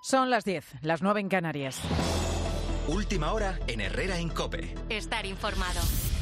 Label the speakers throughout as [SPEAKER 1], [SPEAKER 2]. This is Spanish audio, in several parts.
[SPEAKER 1] Son las 10, las 9 en Canarias.
[SPEAKER 2] Última hora en Herrera en COPE.
[SPEAKER 3] Estar informado.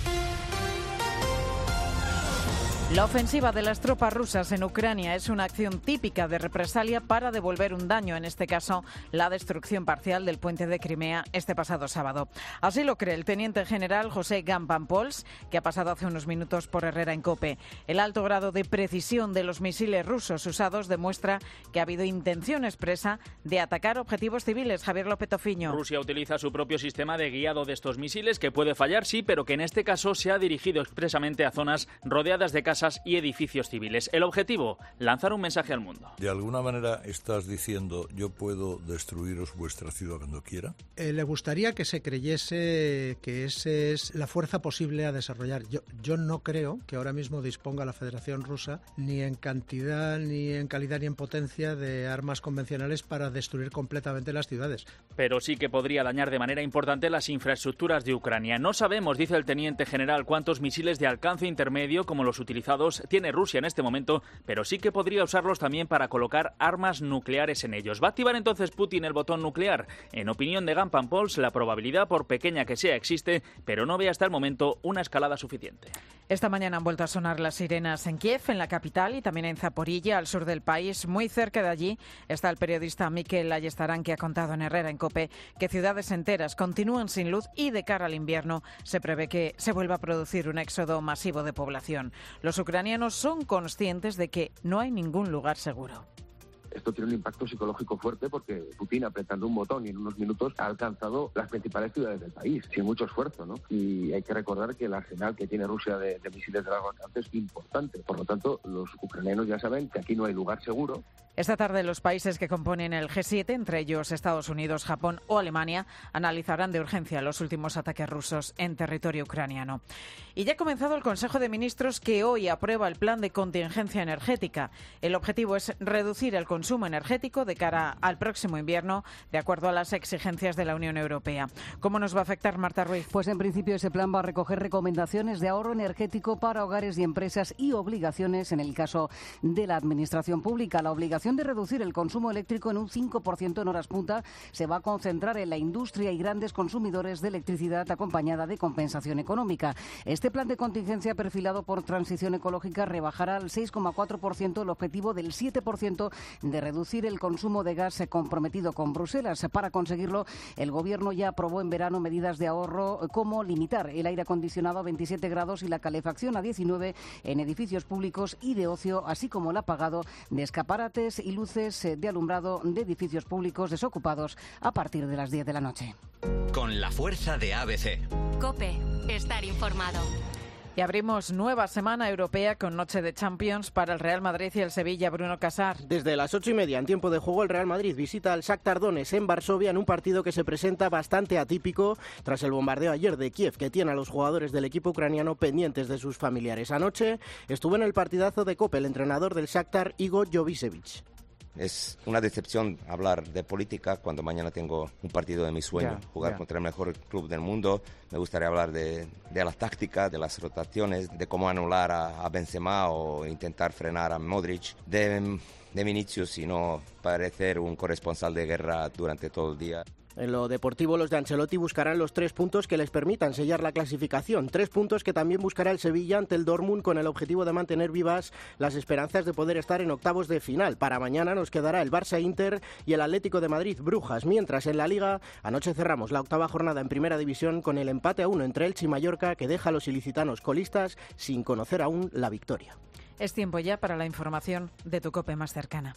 [SPEAKER 1] La ofensiva de las tropas rusas en Ucrania es una acción típica de represalia para devolver un daño, en este caso la destrucción parcial del puente de Crimea este pasado sábado. Así lo cree el teniente general José Gampampols, que ha pasado hace unos minutos por Herrera en COPE. El alto grado de precisión de los misiles rusos usados demuestra que ha habido intención expresa de atacar objetivos civiles. Javier López Tofiño.
[SPEAKER 4] Rusia utiliza su propio sistema de guiado de estos misiles, que puede fallar, sí, pero que en este caso se ha dirigido expresamente a zonas rodeadas de casas y edificios civiles. El objetivo, lanzar un mensaje al mundo.
[SPEAKER 5] De alguna manera estás diciendo, yo puedo destruiros vuestra ciudad cuando quiera.
[SPEAKER 6] Le gustaría que se creyese que esa es la fuerza posible a desarrollar. Yo no creo que ahora mismo disponga la Federación Rusa ni en cantidad, ni en calidad, ni en potencia de armas convencionales para destruir completamente las ciudades.
[SPEAKER 4] Pero sí que podría dañar de manera importante las infraestructuras de Ucrania. No sabemos, dice el teniente general, cuántos misiles de alcance intermedio, como los utilizados, tiene Rusia en este momento, pero sí que podría usarlos también para colocar armas nucleares en ellos. ¿Va a activar entonces Putin el botón nuclear? En opinión de Gampampols, la probabilidad, por pequeña que sea, existe, pero no ve hasta el momento una escalada suficiente.
[SPEAKER 1] Esta mañana han vuelto a sonar las sirenas en Kiev, en la capital, y también en Zaporilla, al sur del país. Muy cerca de allí está el periodista Mikel Ayestarán, que ha contado en Herrera en COPE que ciudades enteras continúan sin luz y de cara al invierno se prevé que se vuelva a producir un éxodo masivo de población. Los ucranianos son conscientes de que no hay ningún lugar seguro.
[SPEAKER 7] Esto tiene un impacto psicológico fuerte porque Putin, apretando un botón y en unos minutos, ha alcanzado las principales ciudades del país, sin mucho esfuerzo, ¿no? Y hay que recordar que el arsenal que tiene Rusia de misiles de largo alcance es importante. Por lo tanto, los ucranianos ya saben que aquí no hay lugar seguro.
[SPEAKER 1] Esta tarde los países que componen el G7, entre ellos Estados Unidos, Japón o Alemania, analizarán de urgencia los últimos ataques rusos en territorio ucraniano. Y ya ha comenzado el Consejo de Ministros, que hoy aprueba el plan de contingencia energética. El objetivo es reducir el consumo energético de cara al próximo invierno, de acuerdo a las exigencias de la Unión Europea. ¿Cómo nos va a afectar, Marta Ruiz?
[SPEAKER 8] Pues en principio ese plan va a recoger recomendaciones de ahorro energético para hogares y empresas y obligaciones en el caso de la administración pública. La obligación de reducir el consumo eléctrico en un 5% en horas punta se va a concentrar en la industria y grandes consumidores de electricidad, acompañada de compensación económica. Este plan de contingencia perfilado por Transición Ecológica rebajará al 6,4% el objetivo del 7% de reducir el consumo de gas comprometido con Bruselas. Para conseguirlo, el Gobierno ya aprobó en verano medidas de ahorro como limitar el aire acondicionado a 27 grados y la calefacción a 19 en edificios públicos y de ocio, así como el apagado de escaparates y luces de alumbrado de edificios públicos desocupados a partir de las 10 de la noche.
[SPEAKER 2] Con la fuerza de ABC.
[SPEAKER 3] COPE. Estar informado.
[SPEAKER 1] Y abrimos nueva semana europea con noche de Champions para el Real Madrid y el Sevilla. Bruno Casar.
[SPEAKER 9] Desde las 8:30 en tiempo de juego, el Real Madrid visita al Shakhtar Donetsk en Varsovia en un partido que se presenta bastante atípico tras el bombardeo ayer de Kiev, que tiene a los jugadores del equipo ucraniano pendientes de sus familiares. Anoche estuvo en el partidazo de COPE el entrenador del Shakhtar, Igor Jovicevic.
[SPEAKER 10] Es una decepción hablar de política cuando mañana tengo un partido de mi sueño, jugar contra el mejor club del mundo. Me gustaría hablar de la táctica, de las rotaciones, de cómo anular a Benzema o intentar frenar a Modric, de Vinicius y no parecer un corresponsal de guerra durante todo el día.
[SPEAKER 9] En lo deportivo, los de Ancelotti buscarán los 3 puntos que les permitan sellar la clasificación. 3 puntos que también buscará el Sevilla ante el Dortmund, con el objetivo de mantener vivas las esperanzas de poder estar en octavos de final. Para mañana nos quedará el Barça-Inter y el Atlético de Madrid-Brujas. Mientras en la Liga, anoche cerramos la octava jornada en Primera División con el empate a 1 entre Elche y Mallorca, que deja a los ilicitanos colistas sin conocer aún la victoria.
[SPEAKER 1] Es tiempo ya para la información de tu COPE más cercana.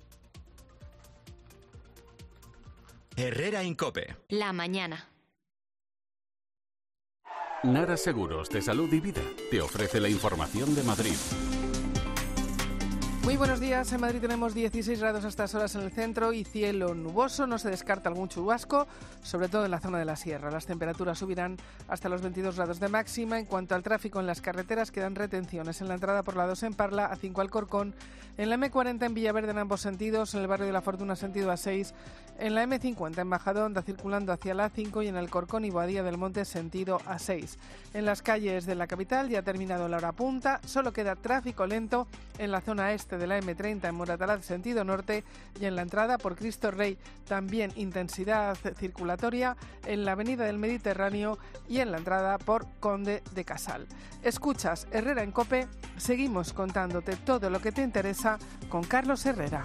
[SPEAKER 2] Herrera en COPE.
[SPEAKER 3] La mañana.
[SPEAKER 11] Nara Seguros de Salud y Vida te ofrece la información de Madrid.
[SPEAKER 12] Muy buenos días. En Madrid tenemos 16 grados a estas horas en el centro y cielo nuboso. No se descarta algún chubasco, sobre todo en la zona de la sierra. Las temperaturas subirán hasta los 22 grados de máxima. En cuanto al tráfico en las carreteras, quedan retenciones en la entrada por la 2 en Parla, A5 Alcorcón, en la M40 en Villaverde en ambos sentidos, en el barrio de la Fortuna sentido A6, en la M50 en Majadahonda circulando hacia la A5 y en Alcorcón y Boadilla del Monte sentido A6. En las calles de la capital ya ha terminado la hora punta, solo queda tráfico lento en la zona este parte de la M30 en Moratalaz, sentido norte, y en la entrada por Cristo Rey, también intensidad circulatoria en la avenida del Mediterráneo y en la entrada por Conde de Casal. Escuchas Herrera en COPE, seguimos contándote todo lo que te interesa con Carlos Herrera.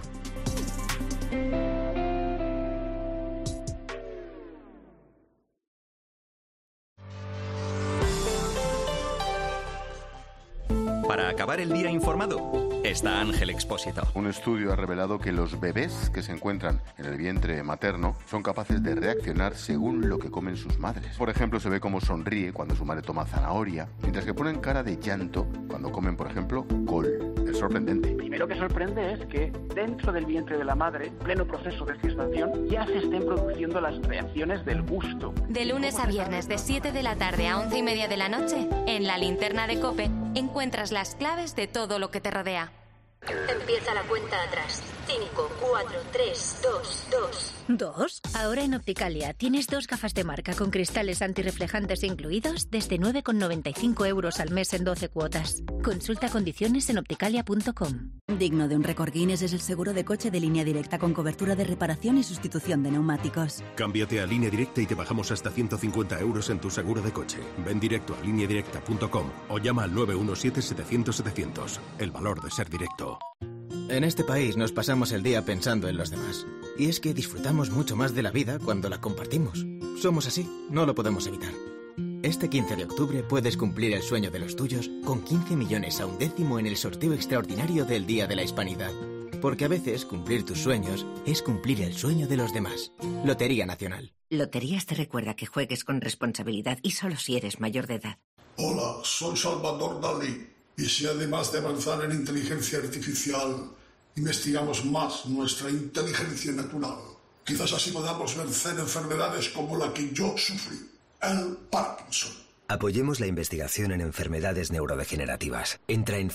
[SPEAKER 2] Para acabar el día informado, está Ángel Expósito.
[SPEAKER 13] Un estudio ha revelado que los bebés que se encuentran en el vientre materno son capaces de reaccionar según lo que comen sus madres. Por ejemplo, se ve cómo sonríe cuando su madre toma zanahoria, mientras que ponen cara de llanto cuando comen, por ejemplo, col. Es sorprendente.
[SPEAKER 14] Primero que sorprende es que dentro del vientre de la madre, en pleno proceso de gestación, ya se estén produciendo las reacciones del gusto.
[SPEAKER 3] De lunes a viernes, de 7 de la tarde a 11:30 de la noche, en la linterna de COPE, encuentras las claves de todo lo que te rodea.
[SPEAKER 15] Empieza la cuenta atrás. 5, 4, 3, 2, 2.
[SPEAKER 16] ¿2? Ahora en Opticalia tienes 2 gafas de marca con cristales antirreflejantes incluidos desde 9,95 € al mes en 12 cuotas. Consulta condiciones en opticalia.com.
[SPEAKER 17] Digno de un récord Guinness es el seguro de coche de Línea Directa con cobertura de reparación y sustitución de neumáticos.
[SPEAKER 18] Cámbiate a Línea Directa y te bajamos hasta 150 € en tu seguro de coche. Ven directo a lineadirecta.com o llama al 917-700-700. El valor de ser directo.
[SPEAKER 19] En este país nos pasamos el día pensando en los demás. Y es que disfrutamos mucho más de la vida cuando la compartimos. Somos así, no lo podemos evitar. Este 15 de octubre puedes cumplir el sueño de los tuyos con 15 millones a 1/10 en el sorteo extraordinario del Día de la Hispanidad. Porque a veces cumplir tus sueños es cumplir el sueño de los demás. Lotería Nacional.
[SPEAKER 20] Loterías te recuerda que juegues con responsabilidad y solo si eres mayor de edad.
[SPEAKER 21] Hola, soy Salvador Dalí. Y si además de avanzar en inteligencia artificial, investigamos más nuestra inteligencia natural, quizás así podamos vencer enfermedades como la que yo sufrí, el Parkinson.
[SPEAKER 22] Apoyemos la investigación en enfermedades neurodegenerativas. Entra en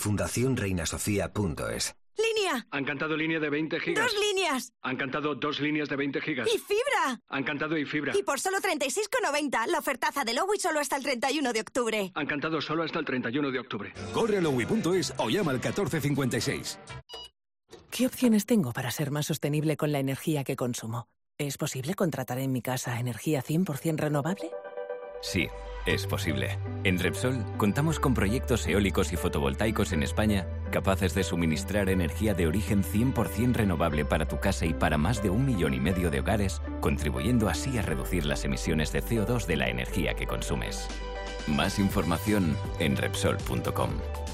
[SPEAKER 22] fundacionreinasofía.es.
[SPEAKER 23] ¡Línea!
[SPEAKER 24] Han cantado línea de 20 gigas.
[SPEAKER 23] ¡2 líneas!
[SPEAKER 24] Han cantado 2 líneas de 20 gigas.
[SPEAKER 23] ¡Y fibra!
[SPEAKER 24] Han cantado y fibra.
[SPEAKER 23] Y por solo 36,90, la ofertaza de Lowy solo hasta el 31 de octubre.
[SPEAKER 24] Han cantado solo hasta el 31 de octubre.
[SPEAKER 25] Corre a lowy.es o llama al 1456.
[SPEAKER 26] ¿Qué opciones tengo para ser más sostenible con la energía que consumo? ¿Es posible contratar en mi casa energía 100% renovable?
[SPEAKER 27] Sí, es posible. En Repsol contamos con proyectos eólicos y fotovoltaicos en España capaces de suministrar energía de origen 100% renovable para tu casa y para más de 1,5 millones de hogares, contribuyendo así a reducir las emisiones de CO2 de la energía que consumes. Más información en Repsol.com.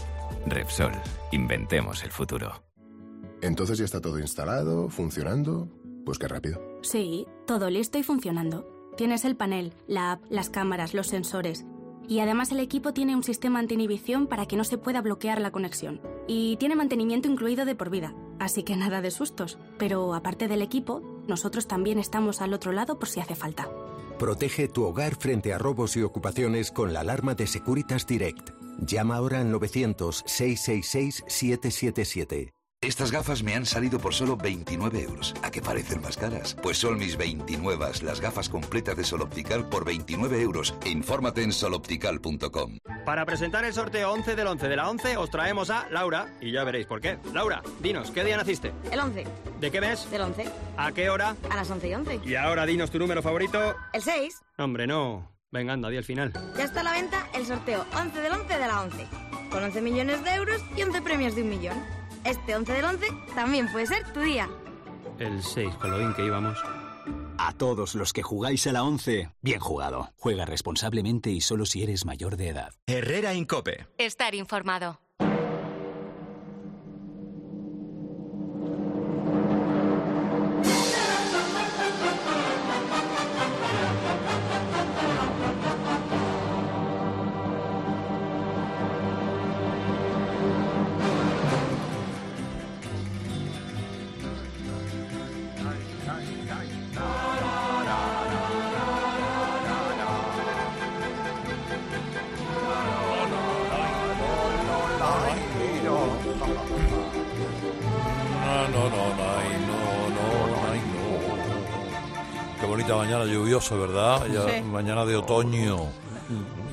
[SPEAKER 27] Repsol, inventemos el futuro.
[SPEAKER 28] Entonces ya está todo instalado, funcionando. Pues qué rápido.
[SPEAKER 29] Sí, todo listo y funcionando. Tienes el panel, la app, las cámaras, los sensores. Y además el equipo tiene un sistema anti-inhibición para que no se pueda bloquear la conexión. Y tiene mantenimiento incluido de por vida, así que nada de sustos. Pero aparte del equipo, nosotros también estamos al otro lado por si hace falta.
[SPEAKER 30] Protege tu hogar frente a robos y ocupaciones con la alarma de Securitas Direct. Llama ahora al 900-666-777.
[SPEAKER 31] Estas gafas me han salido por solo 29 €. ¿A qué parecen más caras? Pues son mis 29, las gafas completas de Sol Optical por 29 €. Infórmate en soloptical.com.
[SPEAKER 32] Para presentar el sorteo 11 del 11 de la 11 os traemos a Laura y ya veréis por qué. Laura, dinos, ¿qué día naciste?
[SPEAKER 33] El 11.
[SPEAKER 32] ¿De qué mes?
[SPEAKER 33] Del 11.
[SPEAKER 32] ¿A qué hora?
[SPEAKER 33] A las 11:11.
[SPEAKER 32] Y ahora dinos tu número favorito.
[SPEAKER 33] El 6.
[SPEAKER 32] Hombre, no. Venga, anda, di al final.
[SPEAKER 33] Ya está a la venta el sorteo 11 del 11 de la 11. Con 11 millones de euros y 11 premios de 1 millón. Este 11 del 11 también puede ser tu día.
[SPEAKER 32] El 6, con lo bien que íbamos.
[SPEAKER 34] A todos los que jugáis a la 11, bien jugado. Juega responsablemente y solo si eres mayor de edad.
[SPEAKER 2] Herrera en COPE.
[SPEAKER 3] Estar informado.
[SPEAKER 5] Qué bonita mañana lluviosa, ¿verdad? Ya,
[SPEAKER 1] Sí.
[SPEAKER 5] Mañana de otoño.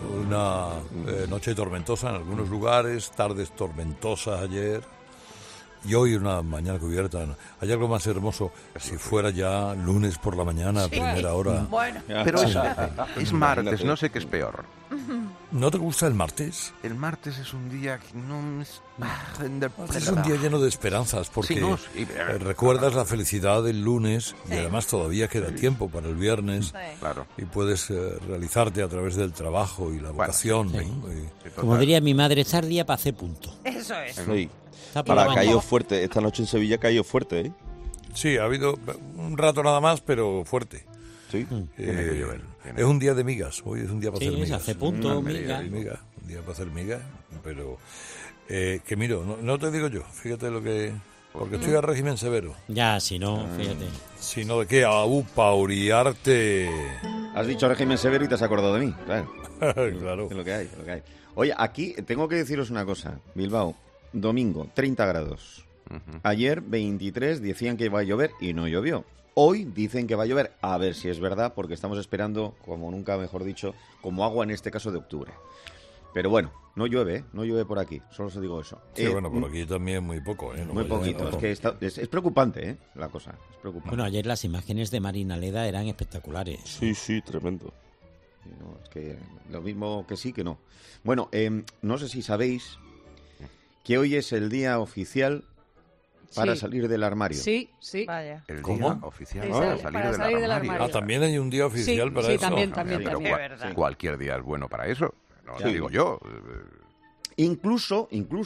[SPEAKER 5] Una noche tormentosa en algunos lugares, tardes tormentosas ayer. Y hoy una mañana cubierta. Hay algo más hermoso si fuera ya lunes por la mañana, a primera hora.
[SPEAKER 1] Bueno.
[SPEAKER 4] Pero es martes, no sé qué es peor.
[SPEAKER 5] ¿No te gusta el martes?
[SPEAKER 4] El martes es un día que no es...
[SPEAKER 5] Es un día lleno de esperanzas, porque
[SPEAKER 4] sí, no,
[SPEAKER 5] recuerdas la felicidad del lunes y además todavía queda tiempo para el viernes.
[SPEAKER 4] Claro.
[SPEAKER 5] Y puedes realizarte a través del trabajo y la vocación.
[SPEAKER 6] Como diría mi madre, estar día para hacer punto.
[SPEAKER 1] Eso es.
[SPEAKER 7] Sí. Para caído fuerte. Esta noche en Sevilla ha caído fuerte, ¿eh?
[SPEAKER 5] Sí, ha habido un rato nada más, pero fuerte.
[SPEAKER 7] Sí.
[SPEAKER 4] Tiene que llover.
[SPEAKER 5] Es un día de migas. Hoy es un día para hacer migas.
[SPEAKER 6] Hace punto,
[SPEAKER 5] migas. Un día para hacer migas, pero... que miro, no te digo yo, fíjate lo que... Porque estoy a régimen severo.
[SPEAKER 6] Ya, si no, fíjate.
[SPEAKER 5] Si no, ¿de qué? Aupa, Uriarte.
[SPEAKER 7] Has dicho régimen severo y te has acordado de mí, claro.
[SPEAKER 5] Claro.
[SPEAKER 7] Es lo que hay. Oye, aquí tengo que deciros una cosa. Bilbao, domingo, 30 grados. Ayer, 23, decían que iba a llover y no llovió. Hoy dicen que va a llover. A ver si es verdad, porque estamos esperando, como nunca mejor dicho, como agua en este caso de octubre. Pero bueno, no llueve por aquí, solo os digo eso.
[SPEAKER 5] Sí, bueno, por aquí también muy poco, ¿eh?
[SPEAKER 7] Muy poquito, es que es preocupante, la cosa, es preocupante.
[SPEAKER 6] Bueno, ayer las imágenes de Marina Leda eran espectaculares.
[SPEAKER 7] Sí, tremendo. No, es que lo mismo que sí que no. Bueno, no sé si sabéis que hoy es el día oficial para salir del armario.
[SPEAKER 1] Sí, vaya.
[SPEAKER 4] El
[SPEAKER 5] ¿Cómo?
[SPEAKER 4] día oficial
[SPEAKER 1] Sí,
[SPEAKER 4] para salir del armario.
[SPEAKER 5] También hay un día oficial para eso.
[SPEAKER 1] También.
[SPEAKER 4] Cualquier día es bueno para eso. No lo digo yo.
[SPEAKER 7] Incluso,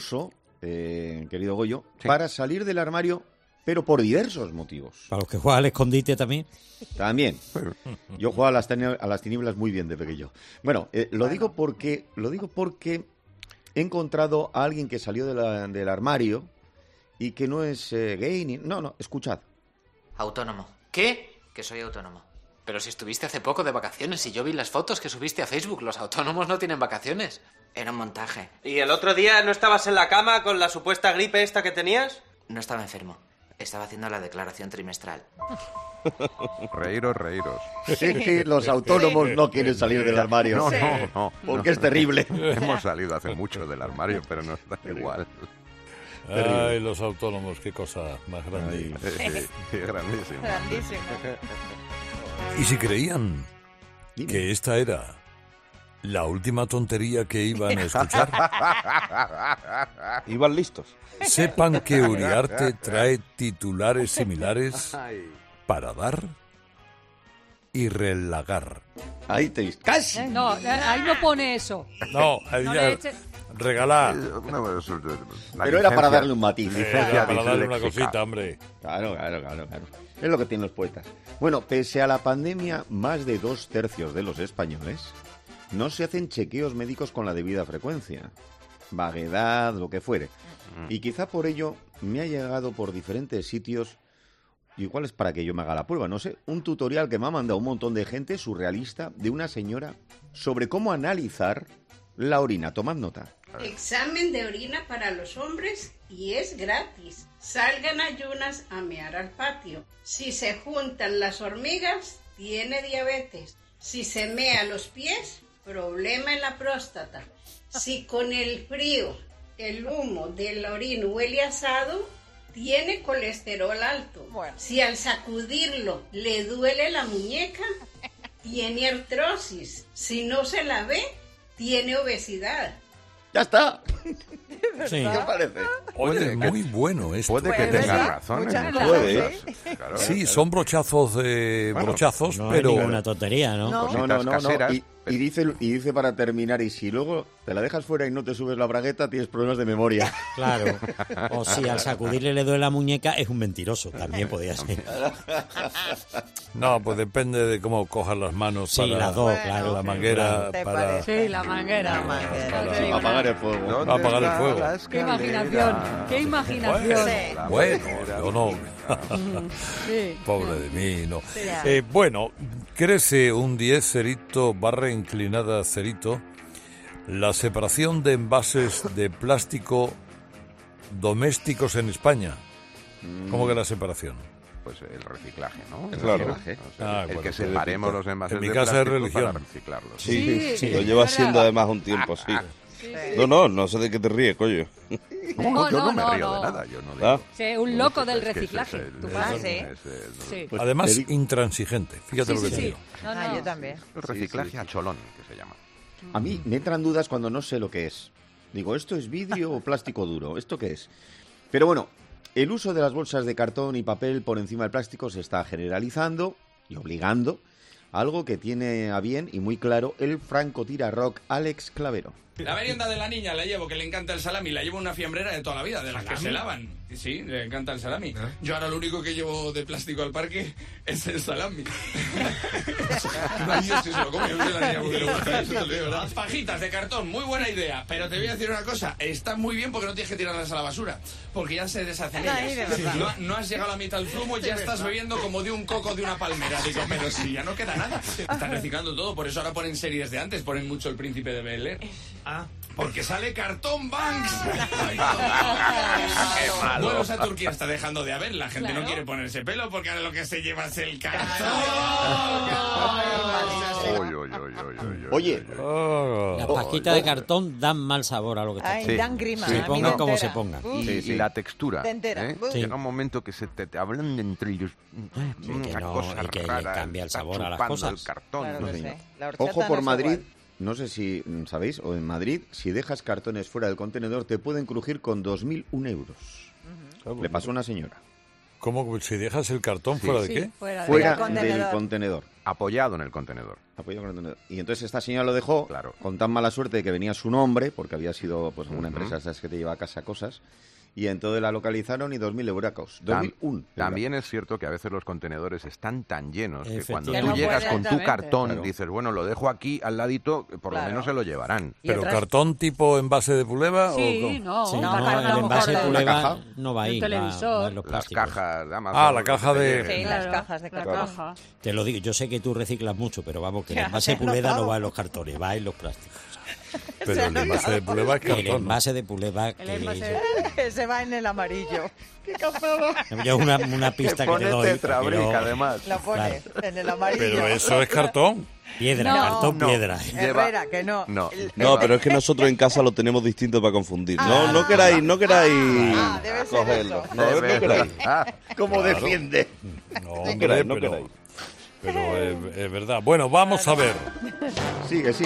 [SPEAKER 7] querido Goyo, para salir del armario, pero por diversos motivos.
[SPEAKER 6] Para los que juegan al escondite también.
[SPEAKER 7] También. Yo jugaba a las tinieblas muy bien de pequeño. Bueno, lo digo porque he encontrado a alguien que salió del armario y que no es gay ni... No, escuchad.
[SPEAKER 8] Autónomo. ¿Qué? Que soy autónomo. Pero si estuviste hace poco de vacaciones y yo vi las fotos que subiste a Facebook, los autónomos no tienen vacaciones. Era un montaje.
[SPEAKER 9] ¿Y el otro día no estabas en la cama con la supuesta gripe esta que tenías?
[SPEAKER 8] No estaba enfermo. Estaba haciendo la declaración trimestral.
[SPEAKER 4] Reíros.
[SPEAKER 7] Sí, los autónomos no quieren salir del armario.
[SPEAKER 4] No.
[SPEAKER 7] Porque es terrible.
[SPEAKER 4] Hemos salido hace mucho del armario, pero no está igual.
[SPEAKER 5] Ay, los autónomos, qué cosa más grande.
[SPEAKER 4] Grandísimo.
[SPEAKER 5] Y si creían que esta era la última tontería que iban a escuchar,
[SPEAKER 7] iban listos.
[SPEAKER 5] Sepan que Uriarte trae titulares similares para dar y relagar.
[SPEAKER 7] Ahí te... ¡Casi!
[SPEAKER 9] No, ahí no pone eso.
[SPEAKER 5] No, ahí ya... Regalar.
[SPEAKER 7] Pero era para darle un matiz.
[SPEAKER 5] Para darle una cosita, hombre.
[SPEAKER 7] Claro. Es lo que tienen los poetas. Bueno, pese a la pandemia, más de 2/3 de los españoles no se hacen chequeos médicos con la debida frecuencia. Vaguedad, lo que fuere. Y quizá por ello me ha llegado por diferentes sitios, igual es para que yo me haga la prueba, no sé, un tutorial que me ha mandado un montón de gente surrealista de una señora sobre cómo analizar la orina. Tomad nota.
[SPEAKER 10] Examen de orina para los hombres y es gratis. Salgan ayunas a mear al patio. Si se juntan las hormigas, tiene diabetes. Si se mea los pies, problema en la próstata. Si con el frío, el humo del orín huele asado, tiene colesterol alto. Bueno. Si al sacudirlo le duele la muñeca, tiene artrosis. Si no se la ve, tiene obesidad.
[SPEAKER 7] ¡Ya está!
[SPEAKER 5] Sí.
[SPEAKER 7] ¿Qué parece?
[SPEAKER 5] Oye, muy bueno esto.
[SPEAKER 4] Puede que tenga razón.
[SPEAKER 7] Puede.
[SPEAKER 4] Claro.
[SPEAKER 5] Sí, son brochazos,
[SPEAKER 6] no
[SPEAKER 5] pero...
[SPEAKER 6] es ninguna tontería, ¿no?
[SPEAKER 7] No. Y dice para terminar, y si luego te la dejas fuera y no te subes la bragueta, tienes problemas de memoria.
[SPEAKER 6] Claro. O si al sacudirle le duele la muñeca, es un mentiroso. También podría ser.
[SPEAKER 5] No, pues depende de cómo cojas las manos.
[SPEAKER 6] Sí,
[SPEAKER 5] para
[SPEAKER 6] las dos, claro.
[SPEAKER 5] La manguera para...
[SPEAKER 1] Sí, la manguera.
[SPEAKER 7] Para apagar el fuego.
[SPEAKER 5] Apagar el fuego.
[SPEAKER 9] ¡Qué imaginación!
[SPEAKER 5] Bueno, yo no.
[SPEAKER 1] Sí.
[SPEAKER 5] Pobre de mí, no. Bueno, crece un 10 cerito barra inclinada cerito la separación de envases de plástico domésticos en España. ¿Cómo que la separación?
[SPEAKER 4] Pues el reciclaje, ¿no?
[SPEAKER 7] Claro.
[SPEAKER 4] El que separemos los envases
[SPEAKER 5] en mi
[SPEAKER 4] de
[SPEAKER 5] casa
[SPEAKER 4] plástico
[SPEAKER 5] es religión.
[SPEAKER 4] para reciclarlos.
[SPEAKER 7] Sí, lo lleva siendo además un tiempo, sí.
[SPEAKER 11] No sé de qué te ríes, coño.
[SPEAKER 4] No, yo no me río de nada. Yo no digo.
[SPEAKER 12] Sí, un loco del reciclaje. Tu padre.
[SPEAKER 5] Sí. Además, intransigente. Fíjate lo que te digo.
[SPEAKER 33] Yo también.
[SPEAKER 4] El reciclaje a cholón, que se llama.
[SPEAKER 7] A mí me entran dudas cuando no sé lo que es. Digo, ¿esto es vidrio o plástico duro? ¿Esto qué es? Pero bueno, el uso de las bolsas de cartón y papel por encima del plástico se está generalizando y obligando, algo que tiene a bien y muy claro el francotirador Alex Clavero.
[SPEAKER 13] La merienda de la niña la llevo, que le encanta el salami. La llevo una fiambrera de toda la vida, de las que se lavan. Sí, le encanta el salami. Yo ahora lo único que llevo de plástico al parque es el salami. Yo sí se lo como, yo soy la niña porque le gusta eso, te lo digo, ¿verdad? Las fajitas de cartón, muy buena idea. Pero te voy a decir una cosa, está muy bien porque no tienes que tirarlas a la basura. Porque ya se deshacen ellas. No has llegado a la mitad del zumo y ya estás bebiendo como de un coco de una palmera. Digo, pero si ya no queda nada. Están reciclando todo, por eso ahora ponen series de antes, ponen mucho El Príncipe de Bel-Air. Porque sale Cartón Banks. Vuelos a Turquía está dejando de haber. La gente no quiere ponerse pelo porque ahora lo que se lleva es el cartón.
[SPEAKER 7] Oye,
[SPEAKER 6] las pajitas de cartón dan mal sabor a lo que está.
[SPEAKER 33] Dan grima.
[SPEAKER 6] Se pongan como se pongan.
[SPEAKER 4] Y la textura.
[SPEAKER 33] Sí.
[SPEAKER 4] Llega un momento que se te hablan entre ellos. Una cosa
[SPEAKER 6] y que
[SPEAKER 4] rara.
[SPEAKER 6] le cambia el sabor a las cosas.
[SPEAKER 4] El cartón.
[SPEAKER 33] Claro,
[SPEAKER 7] ojo por Madrid. No sé si sabéis, o en Madrid, si dejas cartones fuera del contenedor, te pueden crujir con 2.000 euros. Le pasó a una señora.
[SPEAKER 5] ¿Cómo? ¿Si dejas el cartón fuera de qué?
[SPEAKER 7] Fuera del contenedor.
[SPEAKER 4] Apoyado en el contenedor.
[SPEAKER 7] Y entonces esta señora lo dejó con tan mala suerte de que venía su nombre, porque había sido pues una empresa esas que te lleva a casa cosas, y entonces la localizaron y 2.000 euracos. 2.001.
[SPEAKER 4] También es cierto que a veces los contenedores están tan llenos que cuando tú
[SPEAKER 33] no
[SPEAKER 4] llegas con tu cartón
[SPEAKER 7] Claro.
[SPEAKER 4] dices, bueno, lo dejo aquí al ladito, por lo menos se lo llevarán.
[SPEAKER 5] ¿Pero cartón tipo envase de Puleva?
[SPEAKER 12] Sí, no.
[SPEAKER 6] Sí,
[SPEAKER 12] no,
[SPEAKER 6] el envase de Puleva
[SPEAKER 7] caja.
[SPEAKER 6] no va ahí.
[SPEAKER 12] El televisor.
[SPEAKER 6] Va en los
[SPEAKER 4] Las
[SPEAKER 6] plásticos.
[SPEAKER 4] cajas de Amazon.
[SPEAKER 5] La caja de...
[SPEAKER 33] Sí, las cajas de cartón.
[SPEAKER 12] caja.
[SPEAKER 6] Te lo digo, yo sé que tú reciclas mucho, pero vamos, que el envase de Puleva no va en los cartones, va en los plásticos.
[SPEAKER 5] Pero el envase de Puleva es cartón.
[SPEAKER 6] El envase de Puleva...
[SPEAKER 33] Se va en el amarillo. ¡Qué cazada!
[SPEAKER 6] Yo una pista que te doy.
[SPEAKER 4] Tetrabric, además.
[SPEAKER 33] Lo pones en el amarillo.
[SPEAKER 5] Pero eso es cartón.
[SPEAKER 6] Piedra, cartón, piedra.
[SPEAKER 33] Herrera, que no.
[SPEAKER 11] No, pero es que nosotros en casa lo tenemos distinto para confundir. No queráis
[SPEAKER 33] debe ser
[SPEAKER 11] cogerlo.
[SPEAKER 33] eso.
[SPEAKER 11] No queráis.
[SPEAKER 7] ¿Cómo defiende?
[SPEAKER 5] No, hombre,
[SPEAKER 11] no queráis.
[SPEAKER 5] Pero es verdad. Bueno, vamos a ver.
[SPEAKER 7] Sigue.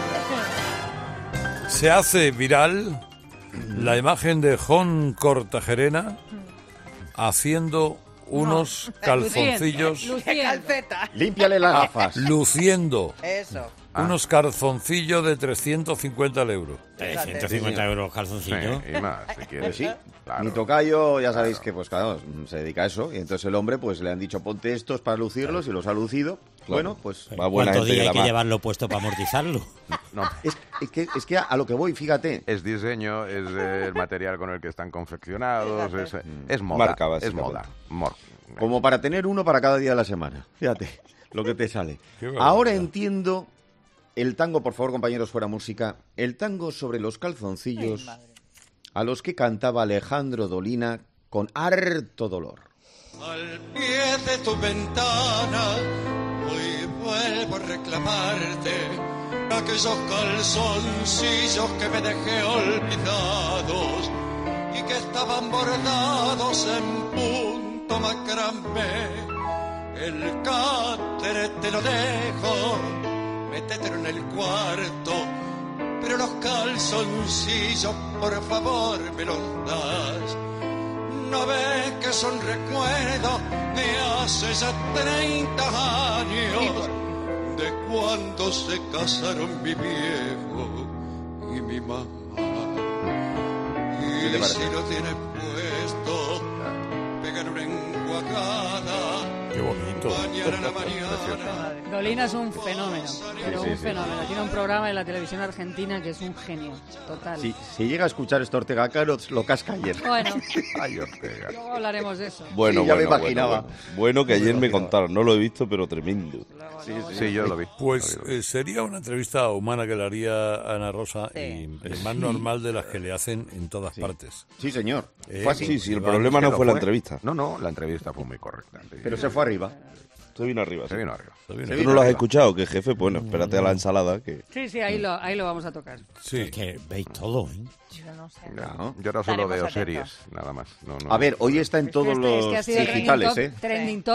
[SPEAKER 5] Se hace viral la imagen de Jon Cortajarena haciendo unos calzoncillos.
[SPEAKER 33] Calceta.
[SPEAKER 7] Límpiale las gafas.
[SPEAKER 5] Luciendo
[SPEAKER 33] Eso.
[SPEAKER 5] unos calzoncillos de 350 euros.
[SPEAKER 6] 150 euros calzoncillo.
[SPEAKER 4] Sí, y más, si quieres.
[SPEAKER 7] Sí.
[SPEAKER 4] Claro.
[SPEAKER 7] Mi tocayo, ya sabéis que pues claro, se dedica a eso. Y entonces el hombre pues le han dicho ponte estos para lucirlos y los ha lucido. Bueno, pues
[SPEAKER 11] Va buena
[SPEAKER 6] ¿Cuántos
[SPEAKER 11] gente
[SPEAKER 6] días
[SPEAKER 11] que
[SPEAKER 6] hay
[SPEAKER 11] la
[SPEAKER 6] que
[SPEAKER 11] más.
[SPEAKER 6] llevarlo puesto para amortizarlo?
[SPEAKER 4] No,
[SPEAKER 7] es que a lo que voy, fíjate.
[SPEAKER 4] es diseño, es el material con el que están confeccionados, es moda.
[SPEAKER 11] Marca,
[SPEAKER 4] es
[SPEAKER 11] básicamente.
[SPEAKER 4] moda.
[SPEAKER 7] Como para tener uno para cada día de la semana. Fíjate lo que te sale.
[SPEAKER 5] Qué barbaridad.
[SPEAKER 7] Ahora entiendo el tango, por favor, compañeros, fuera música. El tango sobre los calzoncillos a los que cantaba Alejandro Dolina con harto dolor.
[SPEAKER 14] Al pie de tu ventana hoy vuelvo a reclamarte aquellos calzoncillos que me dejé olvidados y que estaban bordados en punto macramé. El cáter te lo dejo, métetelo en el cuarto, pero los calzoncillos por favor me los das. No ves que son recuerdos de hace ya 30 años de cuando se casaron mi viejo y mi mamá. Y si lo tienes puesto, pegan una enguacada.
[SPEAKER 5] Qué bonito.
[SPEAKER 14] Mañana a la mañana.
[SPEAKER 12] Dolina es un fenómeno, pero
[SPEAKER 7] Sí,
[SPEAKER 12] un
[SPEAKER 7] sí,
[SPEAKER 12] fenómeno. Tiene un programa en la televisión argentina que es un genio, total.
[SPEAKER 7] Si llega a escuchar esto Ortega Caro, lo casca ayer.
[SPEAKER 12] Bueno,
[SPEAKER 4] Ay, Ortega.
[SPEAKER 12] luego hablaremos de eso.
[SPEAKER 11] Bueno,
[SPEAKER 7] Sí, ya me imaginaba.
[SPEAKER 11] Bueno, que ayer me contaron, no lo he visto, pero tremendo.
[SPEAKER 4] Sí, yo lo vi.
[SPEAKER 5] Pues sería una entrevista humana que le haría Ana Rosa y más normal de las que le hacen en todas partes.
[SPEAKER 7] Sí, señor.
[SPEAKER 11] Fue así. Sí, el problema no fue la entrevista.
[SPEAKER 4] No, la entrevista fue muy correcta.
[SPEAKER 7] Pero se fue arriba.
[SPEAKER 11] Se vino arriba.
[SPEAKER 4] Se vino arriba.
[SPEAKER 11] ¿Tú no lo has escuchado? Que jefe, bueno, espérate a la ensalada. Que...
[SPEAKER 12] Sí, ahí lo vamos a tocar.
[SPEAKER 6] Sí. Es que veis todo, ¿eh?
[SPEAKER 1] Yo no sé.
[SPEAKER 4] No, yo ahora solo veo series, nada más. No.
[SPEAKER 7] A ver, hoy está en todos los digitales, ¿eh?
[SPEAKER 12] Trending